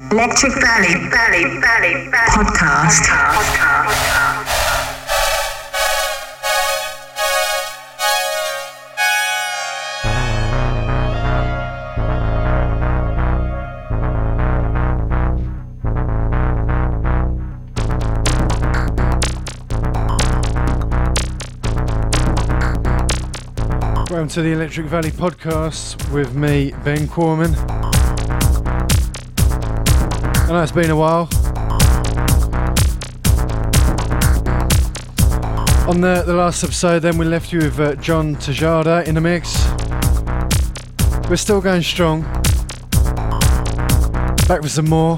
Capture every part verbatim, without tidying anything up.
Electric Valley, Valley, Valley, Valley podcast. podcast. podcast. Welcome to the Electric Valley podcast with me, Ben Corman. I know it's been a while. On the, the last episode then we left you with uh, John Tejada in the mix. We're still going strong. Back with some more.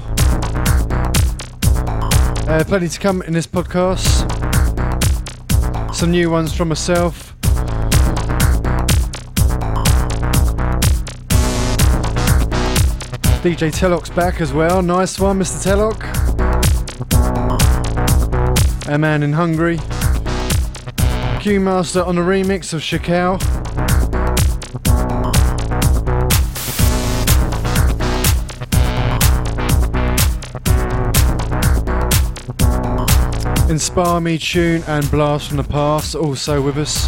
Uh, plenty to come in this podcast. Some new ones from myself. D J Tellock's back as well. Nice one, Mister Tellock. Our man in Hungary. Q Master on a remix of Shakal. Inspire Me Tune and Blast from the Past also with us.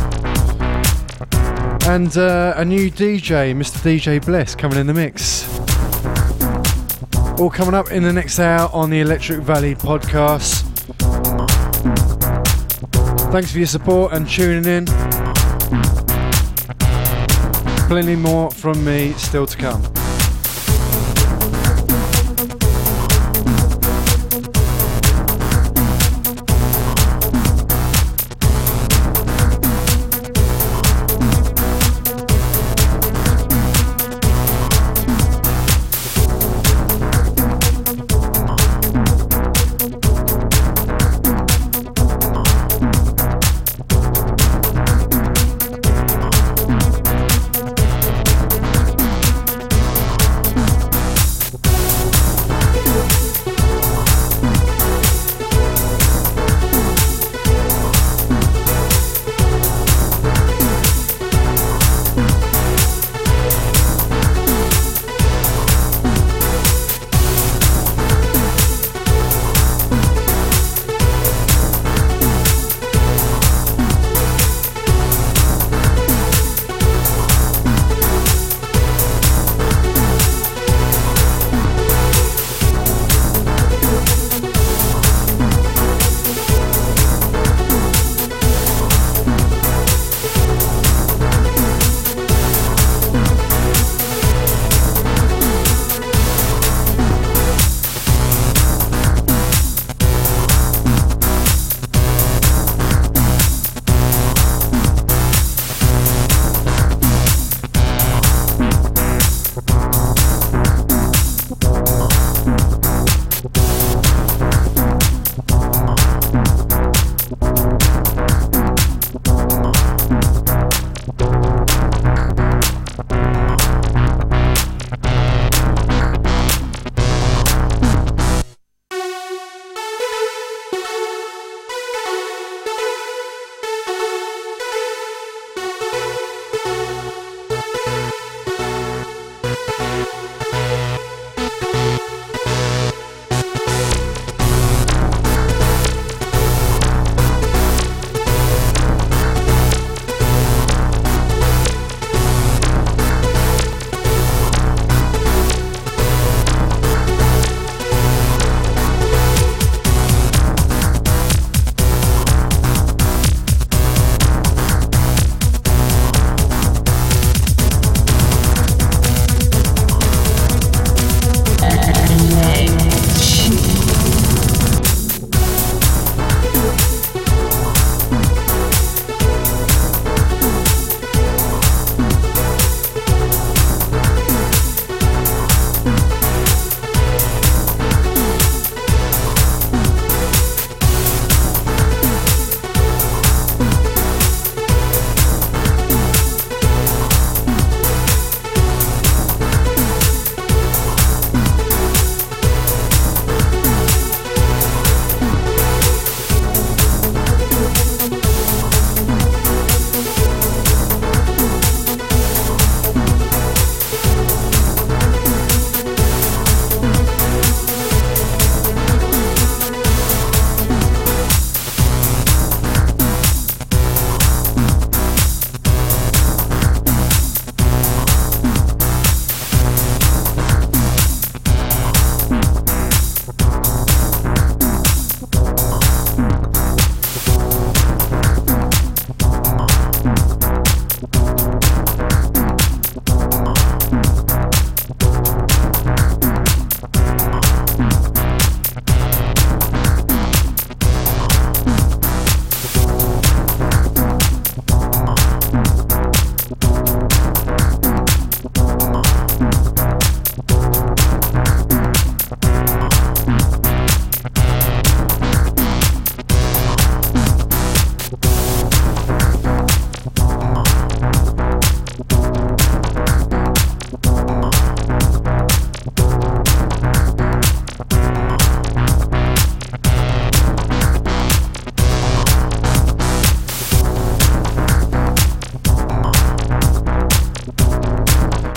And uh, a new D J, Mister D J Bless, coming in the mix. All coming up in the next hour on the Electric Valley podcast. Thanks for your support and tuning in. Plenty more from me still to come.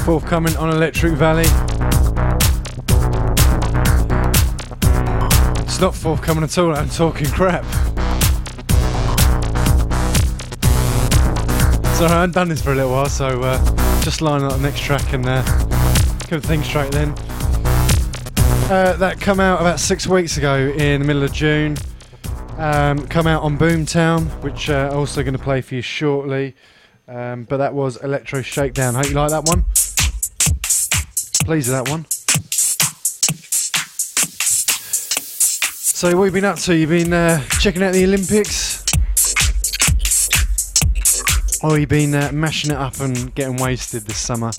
forthcoming on Electric Valley. It's not forthcoming at all, I'm talking crap. So I haven't done this for a little while, so uh, just line up the next track and uh, get things straight then. Uh, that come out about six weeks ago in the middle of June. Um, come out on Boomtown, which uh, I'm also going to play for you shortly. Um, but that was Electro Shakedown. Hope you like that one. Pleased with that one. So what have you been up to? You've been uh, checking out the Olympics? Or you've been uh, mashing it up and getting wasted this summer?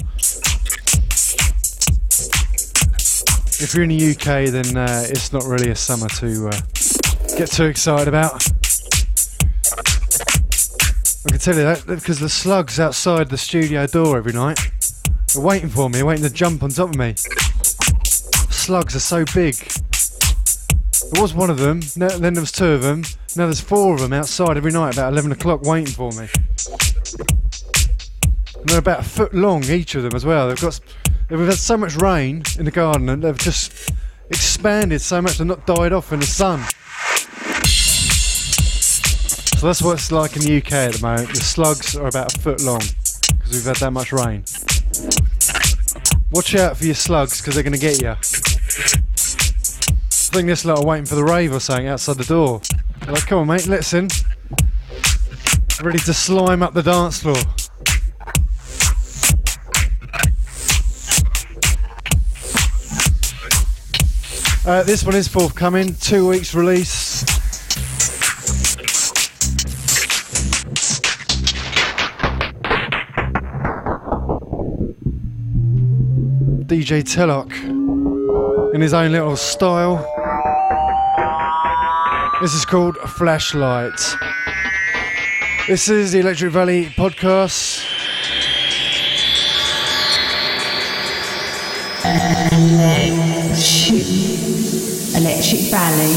If you're in the U K, then uh, it's not really a summer to uh, get too excited about. I can tell you that because the slugs outside the studio door every night are waiting for me, waiting to jump on top of me. Slugs are so big. There was one of them, then there was two of them, now there's four of them outside every night about eleven o'clock waiting for me. And they're about a foot long, each of them as well. They've got, they've had so much rain in the garden and they've just expanded so much they're not died off in the sun. So that's what it's like in the U K at the moment. The slugs are about a foot long because we've had that much rain. Watch out for your slugs because they're going to get you. I think this lot are waiting for the rave or something outside the door. They're like, come on mate, let's in. Ready to slime up the dance floor. Uh, this one is forthcoming, two weeks release. D J Tellock in his own little style. This is called Flashlight. This is the Electric Valley podcast. Electric, Electric Valley.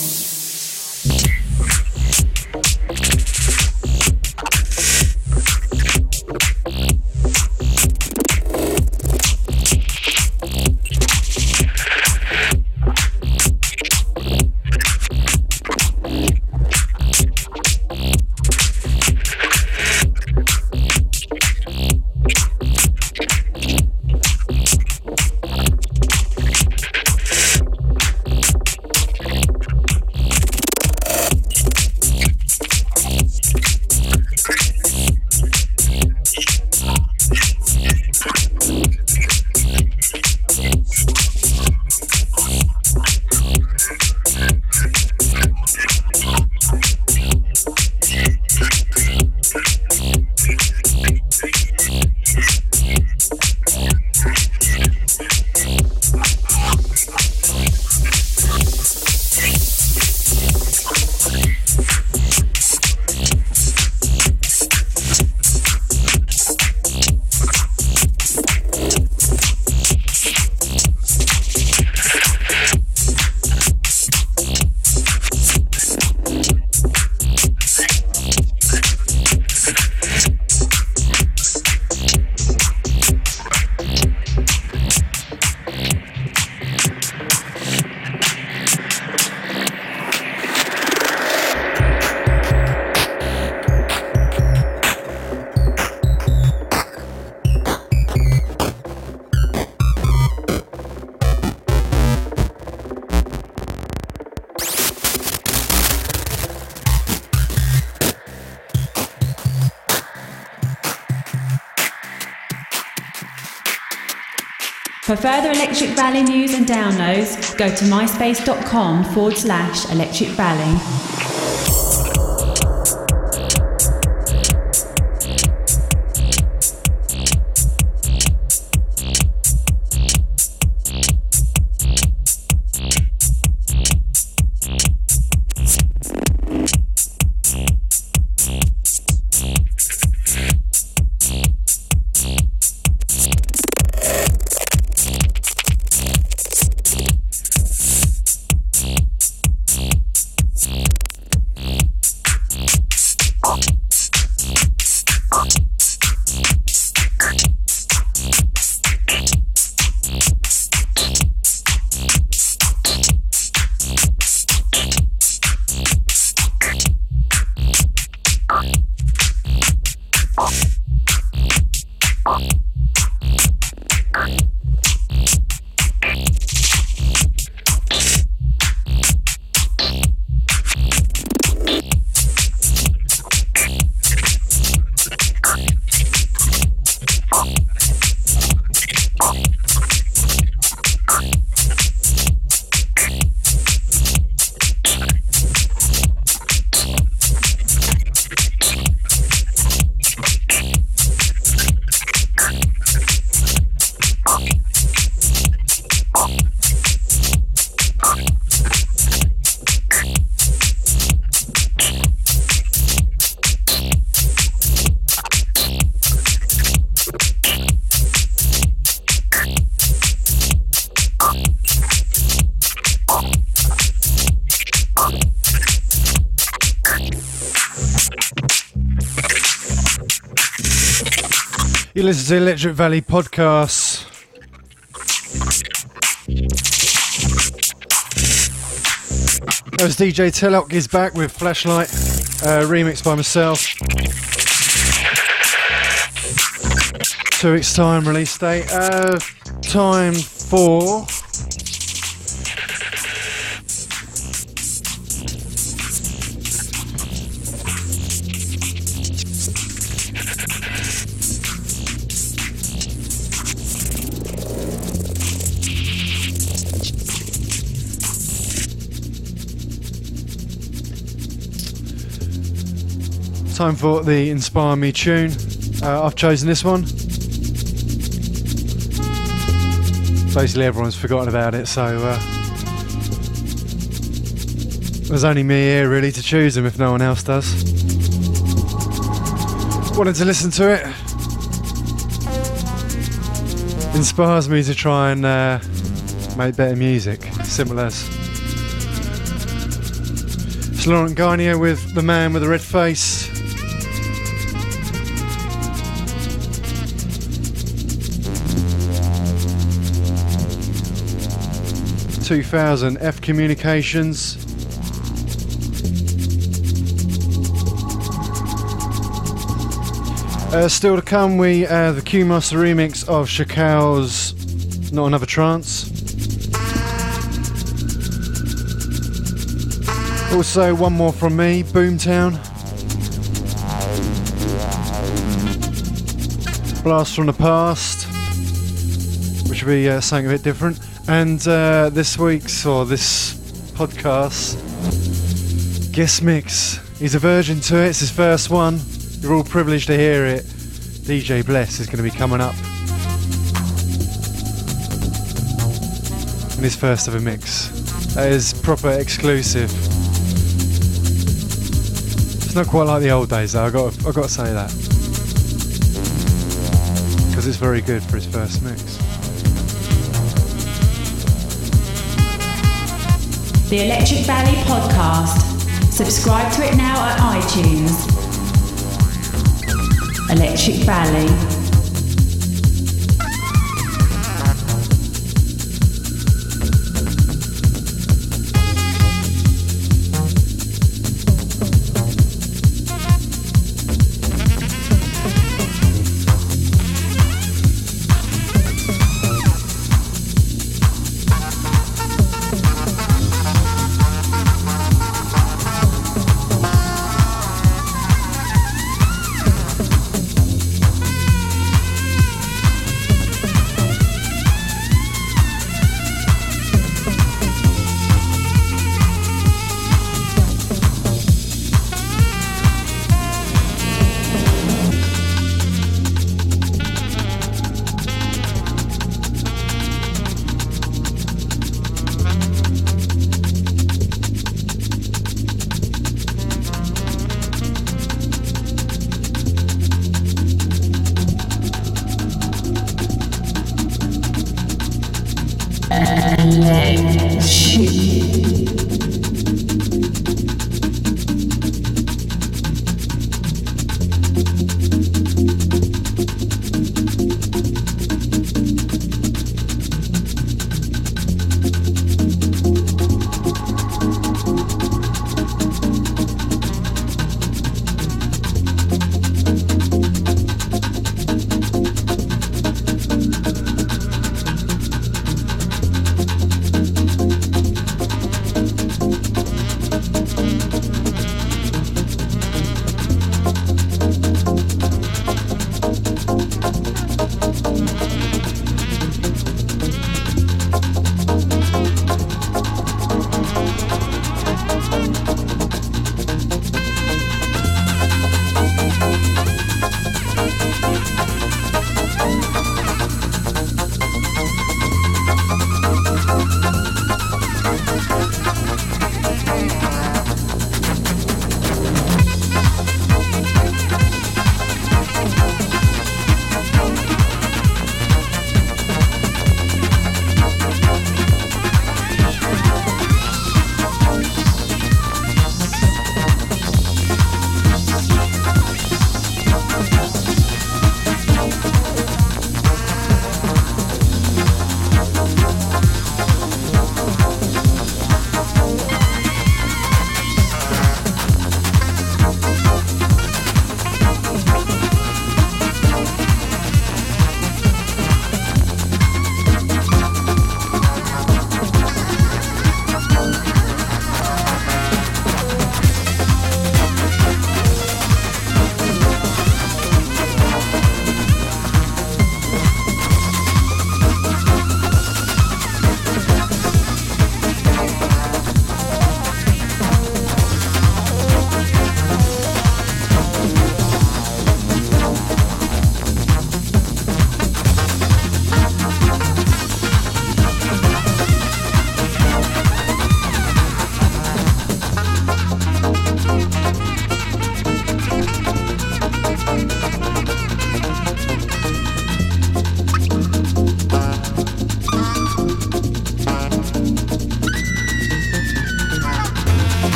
For further Electric Valley news and downloads, go to myspace.com forward slash Electric Valley. You listen to the Electric Valley podcast. That was D J Tellock is back with Flashlight, uh, remix by myself. Two weeks time release date. Uh, time for Time for the Inspire Me tune. Uh, I've chosen this one. Basically everyone's forgotten about it, so uh, there's only me here really to choose them if no one else does. Wanted to listen to it. Inspires me to try and uh, make better music. Simple as. It's Laurent Garnier with The Man with the Red Face. two thousand F Communications. Uh, still to come, we uh, the Q Master remix of Shakal's Not Another Trance. Also, one more from me, Boomtown. Blast from the Past, which will be uh, something a bit different. And uh, this week's, or this podcast, guest mix. He's a virgin to it, it's his first one. You're all privileged to hear it. D J Bless is going to be coming up in his first ever mix. That is proper exclusive. It's not quite like the old days though, I've got to, I've got to say that. Because it's very good for his first mix. The Electric Valley podcast. Subscribe to it now at iTunes. Electric Valley.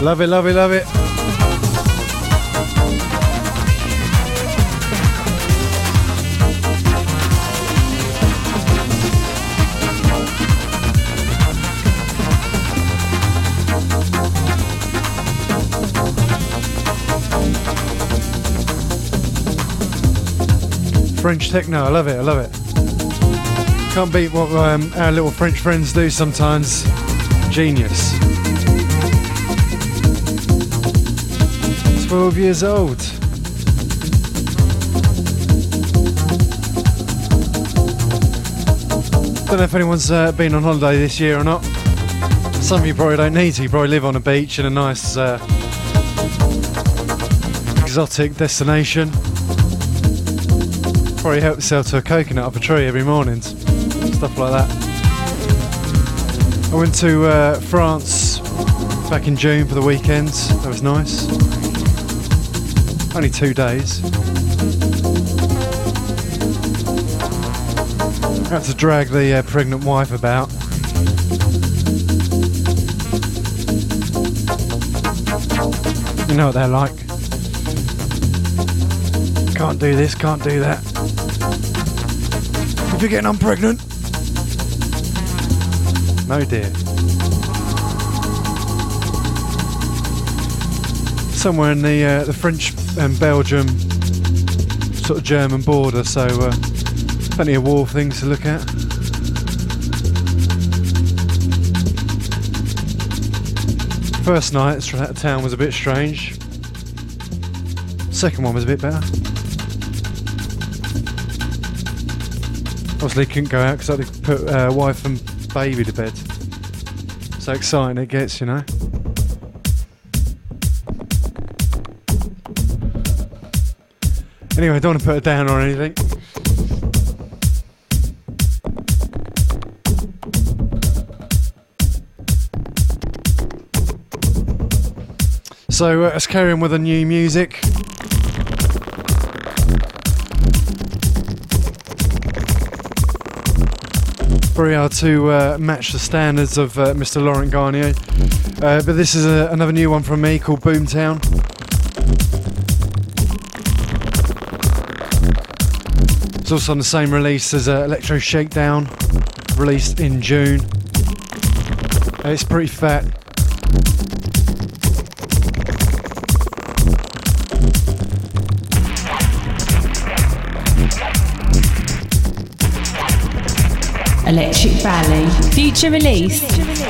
Love it, love it, love it. French techno, I love it, I love it. Can't beat what um, our little French friends do sometimes. Genius. twelve years old. Don't know if anyone's uh, been on holiday this year or not. Some of you probably don't need to. You probably live on a beach in a nice uh, exotic destination. Probably help yourself to a coconut off a tree every morning. Stuff like that. I went to uh, France back in June for the weekend. That was nice. Only two days. Had to drag the uh, pregnant wife about. You know what they're like. Can't do this, can't do that. If you're getting I'm pregnant. No dear. Somewhere in the uh, the French and Belgium sort of German border, so uh, plenty of war things to look at. First night that town was a bit strange. Second one was a bit better. Obviously couldn't go out because I had to put uh, wife and baby to bed. So exciting it gets, you know. Anyway, I don't want to put her down or anything. So uh, let's carry on with the new music. Very hard to uh, match the standards of uh, Mister Laurent Garnier, uh, but this is a, another new one from me called Boomtown. It's also on the same release as uh, Electro Shakedown, released in June. Uh, it's pretty fat. Electric Valley. Future release. Future release.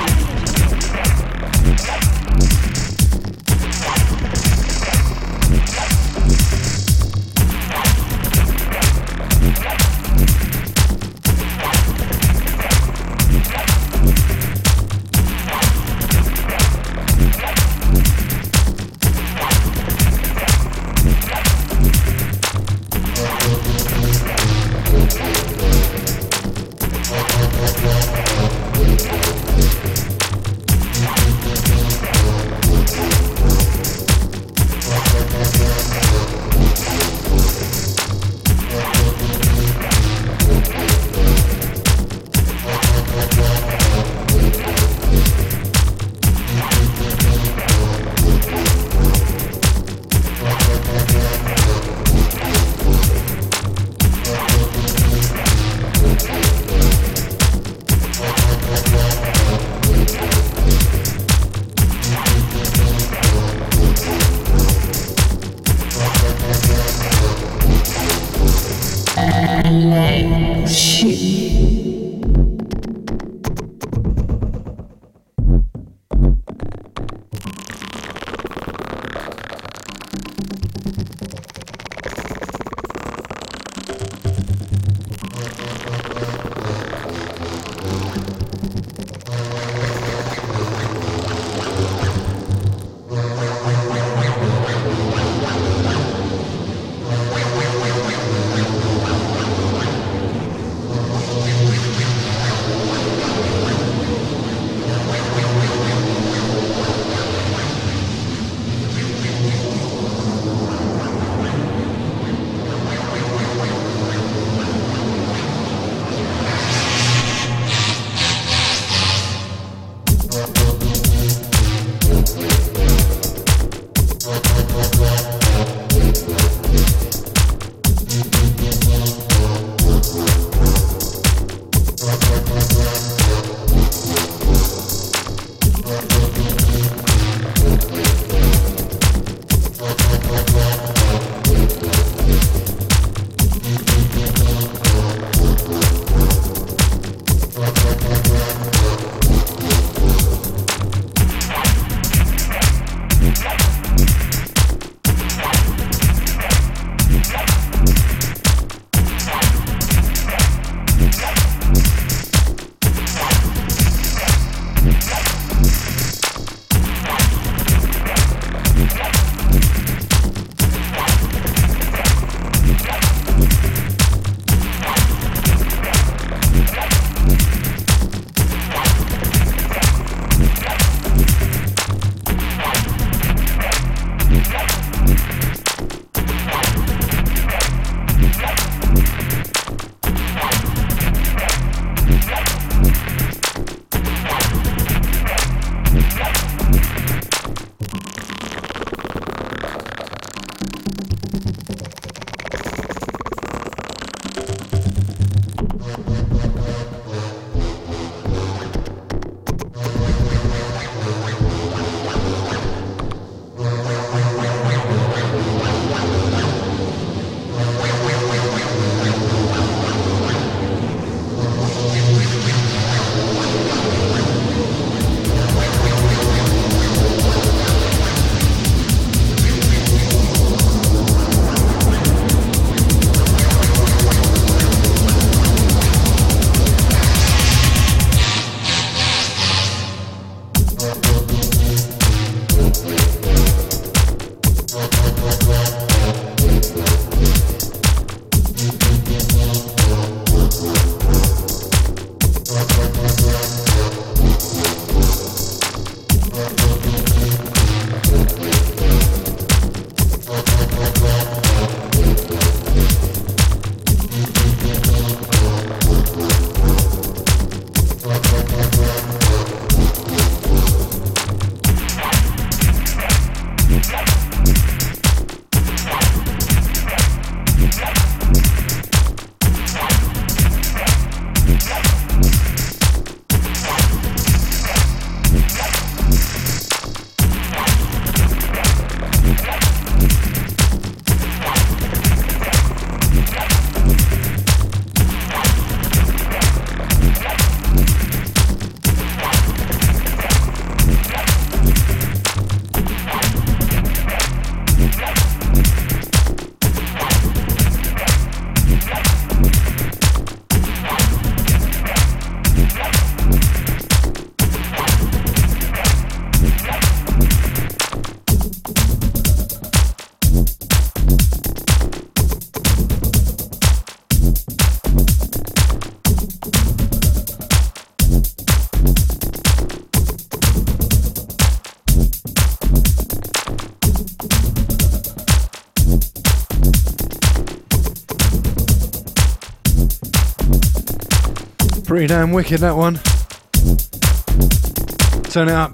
Pretty damn wicked, that one. Turn it up.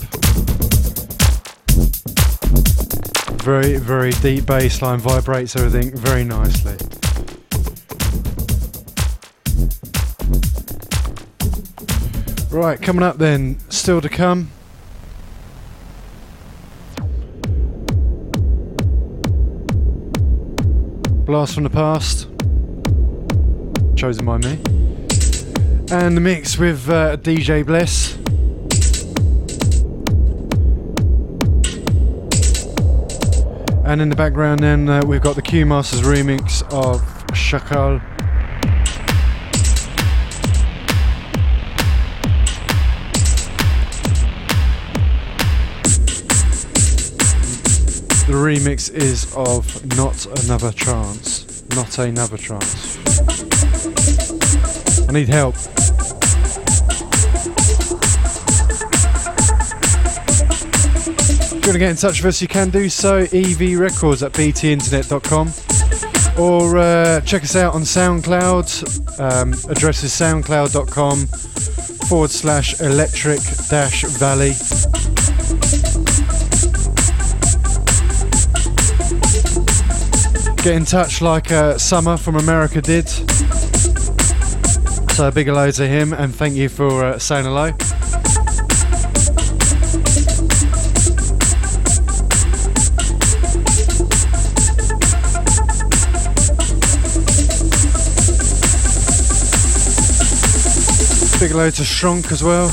Very, very deep bass line, vibrates everything very nicely. Right, coming up then, still to come. Blast from the Past, chosen by me. And the mix with uh, D J Bless. And in the background then uh, we've got the Q Masters remix of Shakal. The remix is of Not Another Chance. Not Another Chance. I need help. If you want to get in touch with us, you can do so. E V Records at b t internet dot com, or uh, check us out on SoundCloud. Um, address is soundcloud.com forward slash electric dash valley. Get in touch like uh, Summer from America did. So big hello to him and thank you for uh, saying hello. Big hello to Shrunk as well.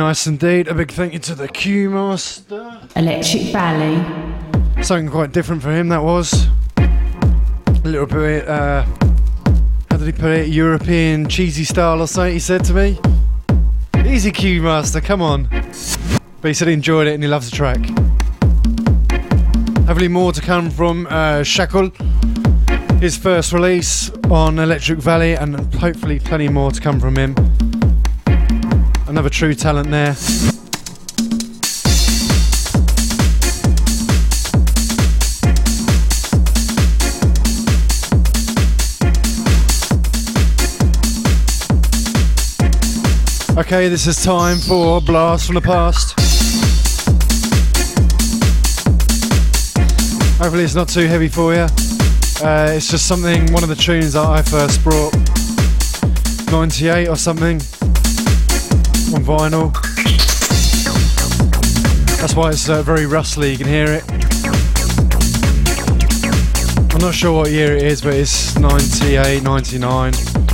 nice indeed. A big thank you to the Q Master. Electric Valley. Something quite different for him, that was. A little bit, uh, how did he put it? European cheesy style or something, he said to me. Easy, Q Master, come on. But he said he enjoyed it and he loves the track. Hopefully more to come from uh, Shackle. His first release on Electric Valley, and hopefully plenty more to come from him. Another true talent there. Okay, this is time for Blast from the Past. Hopefully it's not too heavy for you. Uh, it's just something, one of the tunes that I first brought, ninety-eight or something, on vinyl. That's why it's uh, very rustly, you can hear it. I'm not sure what year it is, but it's ninety-eight, ninety-nine.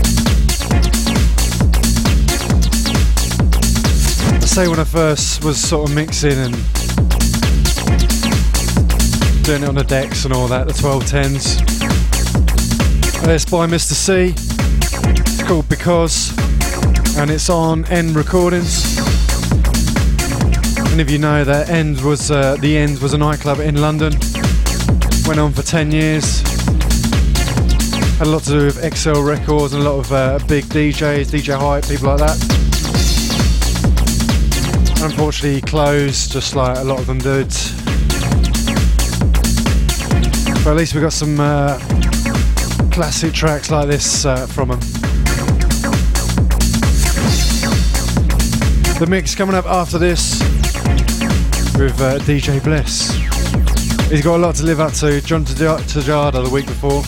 I say when I first was sort of mixing and doing it on the decks and all that, the twelve tens. It's by Mister C. It's called Because, and it's on End Recordings. And if you know that End was uh, the End was a nightclub in London. Went on for ten years. Had a lot to do with X L Records and a lot of uh, big D Js, D J Hype, people like that. Unfortunately, closed, just like a lot of them did. But at least we got some uh, classic tracks like this uh, from them. The mix coming up after this with uh, D J Bliss. He's got a lot to live up to. John Tajada the week before.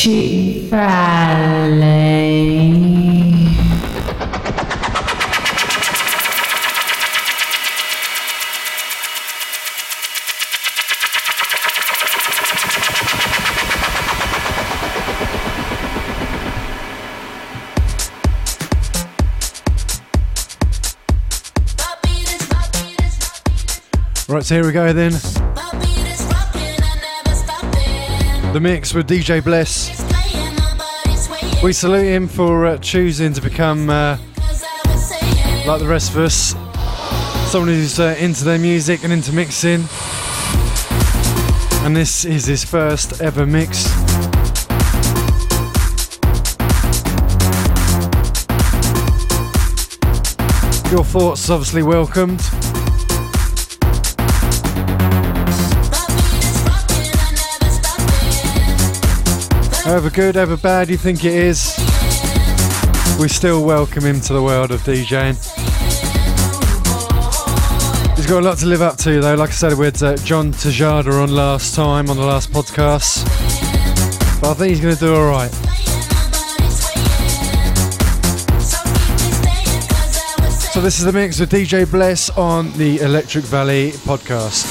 Electric Valley. Right, so here we go then. The mix with D J Bless. We salute him for uh, choosing to become, uh, like the rest of us, someone who's uh, into their music and into mixing. And this is his first ever mix. Your thoughts obviously welcomed. However good, however bad you think it is, we still welcome him to the world of DJing. He's got a lot to live up to though. Like I said, we had uh, John Tejada on last time, on the last podcast. But I think he's going to do alright. So this is the mix with D J Bless on the Electric Valley podcast.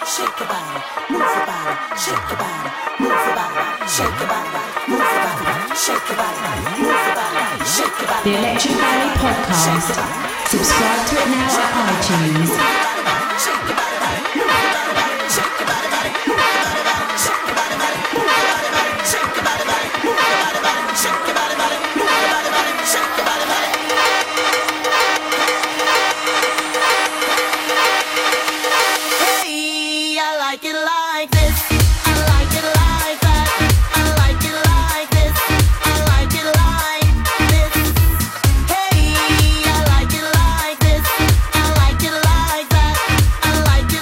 shake your body, move your body, shake your body, move your body, shake your body, move your body, shake your body, move your body, shake your body. The Electric Valley Podcast. Subscribe to it now at iTunes. Shake your body, shake your body, shake your body, shake your body, shake your body, shake your body, shake your body, shake your body. Hey, I like it like this. I like it like that. I like it like this. I like it like this. Hey, I like it like this. I like it like that. I like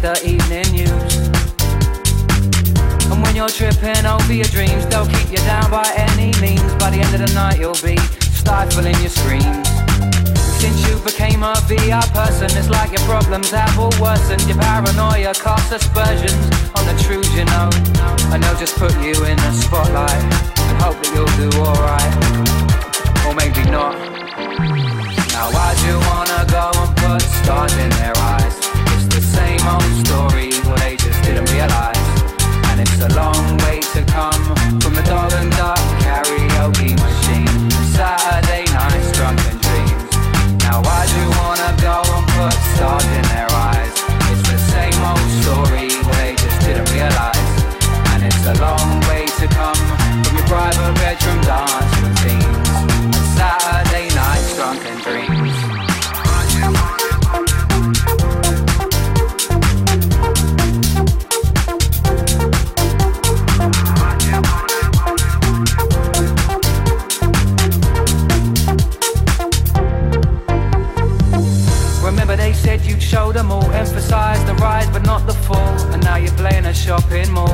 the evening news. And when you're tripping over your dreams, they'll keep you down by any means. By the end of the night you'll be stifling your screams. Since you became a V I person, it's like your problems have all worsened. Your paranoia casts aspersions on the truths you know, and they'll just put you in the spotlight and hope that you'll do alright, or maybe not. Now why'd you wanna go and put stars in their eyes? It's the same old story, well they just didn't realise. And it's a long way to come from the dog and duck karaoke machine, Saturday nights, drunken dreams. Now why'd you wanna go and put stars in their eyes? It's the same old story, well they just didn't realise. And it's a long way to come from your private bedroom dance routines, Saturday nights, drunken dreams. Remember they said you'd show them all, emphasize the rise but not the fall, and now you're playing a shopping mall.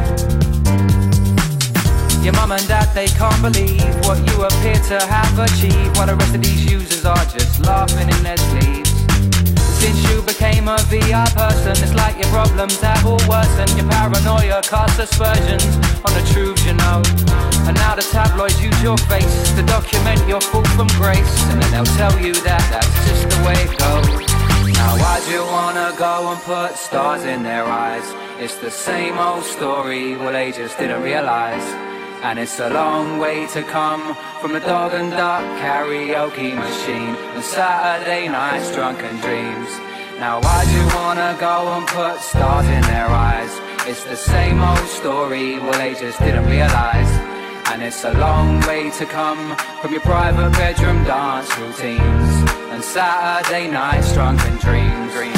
Your mum and dad, they can't believe what you appear to have achieved, while the rest of these users are just laughing in their sleeves. Since you became a V I person, it's like your problems have all worsened. Your paranoia casts aspersions on the truths you know, and now the tabloids use your face to document your fall from grace, and then they'll tell you that that's just the way it goes. Now why'd you wanna go and put stars in their eyes? It's the same old story, well they just didn't realise. And it's a long way to come from the dog and duck karaoke machine and Saturday nights, drunken dreams. Now why'd you wanna go and put stars in their eyes? It's the same old story, well they just didn't realise. And it's a long way to come from your private bedroom dance routines and Saturday nights, drunken dreams. dreams.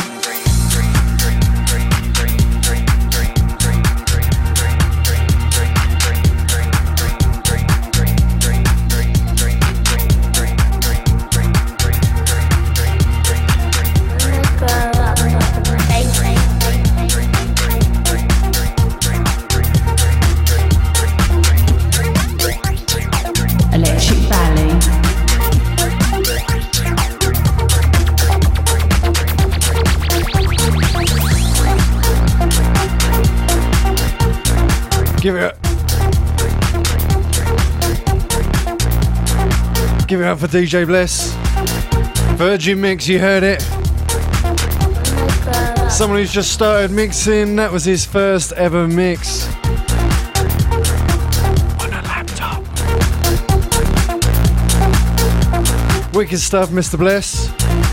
Electric Valley. Give it up. Give it up for D J Bless. Virgin Mix, you heard it. Someone who's just started mixing, that was his first ever mix. On a laptop. Wicked stuff, Mister Bless.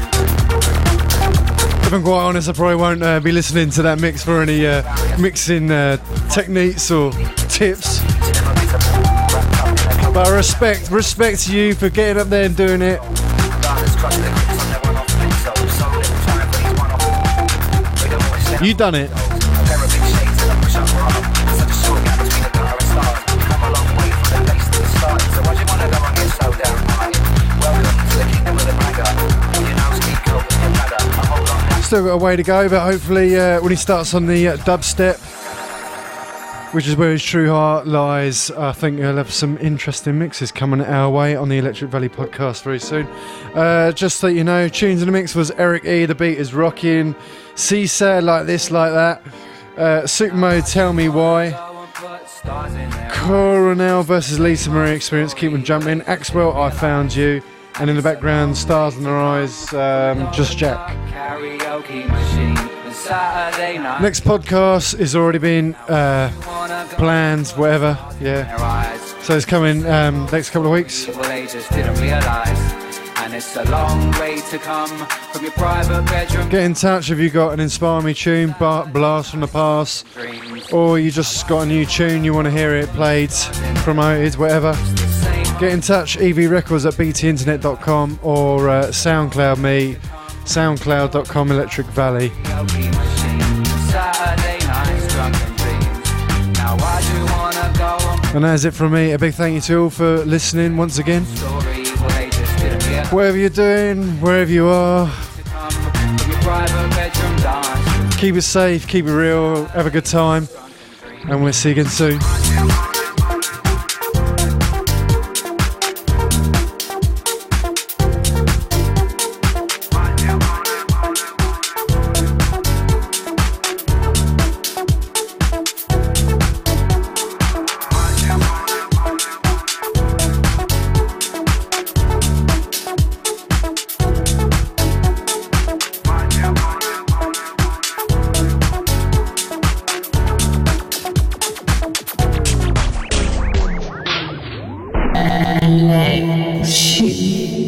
If I'm quite honest, I probably won't uh, be listening to that mix for any uh, mixing uh, techniques or tips. But I respect, respect to you for getting up there and doing it. You done it. Still got a way to go, but hopefully uh, when he starts on the uh, dubstep, which is where his true heart lies, I think he'll have some interesting mixes coming our way on the Electric Valley podcast very soon. Uh, just so you know, tunes in the mix was Eric E, the beat is rocking, Seaside, like this, like that, uh, Supermode, Tell Me Why, Coronel versus Lisa Marie Experience, Keep on Jumping, Axwell, I Found You, and in the background, Stars in Their Eyes, um, Just Jack. Next podcast is already been uh, planned, whatever, yeah. So it's coming um, next couple of weeks. Get in touch if you got an Inspire Me tune, blast from the past, or you just got a new tune, you want to hear it played, promoted, whatever. Get in touch, E V Records at b t internet dot com or uh, SoundCloud me, soundcloud dot com Electric Valley. And that's it from me. A big thank you to all for listening once again. Whatever you're doing, wherever you are, Keep it safe, keep it real, have a good time, and we'll see you again soon. Shit.